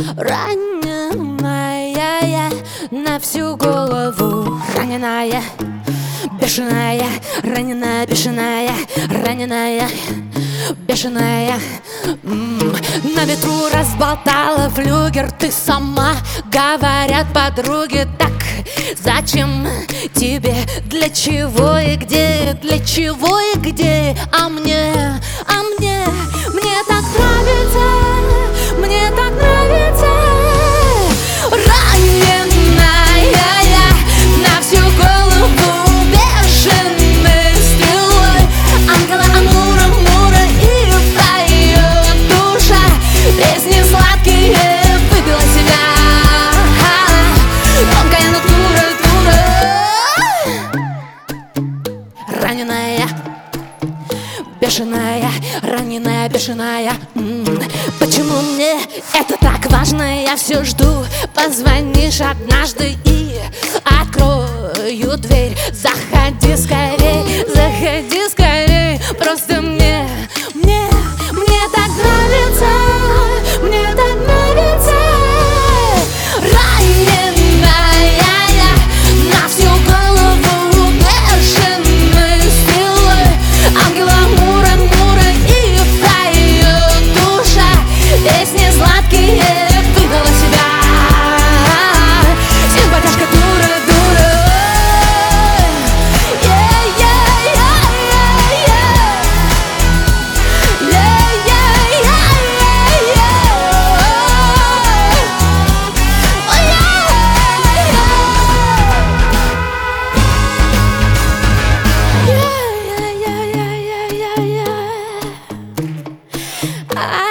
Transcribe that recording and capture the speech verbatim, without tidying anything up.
раненая на всю голову, раненая, бешеная, раненая, бешеная, раненая, бешеная. М-м. На ветру разболтала флюгер, ты сама, говорят подруги. Так зачем тебе, для чего и где, для чего и где? А мне, а мне, мне так нравится, мне так нравится. Раненая я на всю голову бешеной стрелой, ангела Амура, Мура, и поет душа песни сладкие, выпила себя тонкая натура, дура. Раненая, бешеная, раненая, бешеная. М-м. Почему мне это так важно? Я все жду, позвонишь однажды и открою дверь. Заходи скорей, заходи скорей. Просто мне, мне, мне так нравится, мне так нравится. Раненая я на всю голову бешеной стрелой, ангела Мура, Мура, и поет душа песни сладкие, выдала себя симпатяшка, дура, дура. I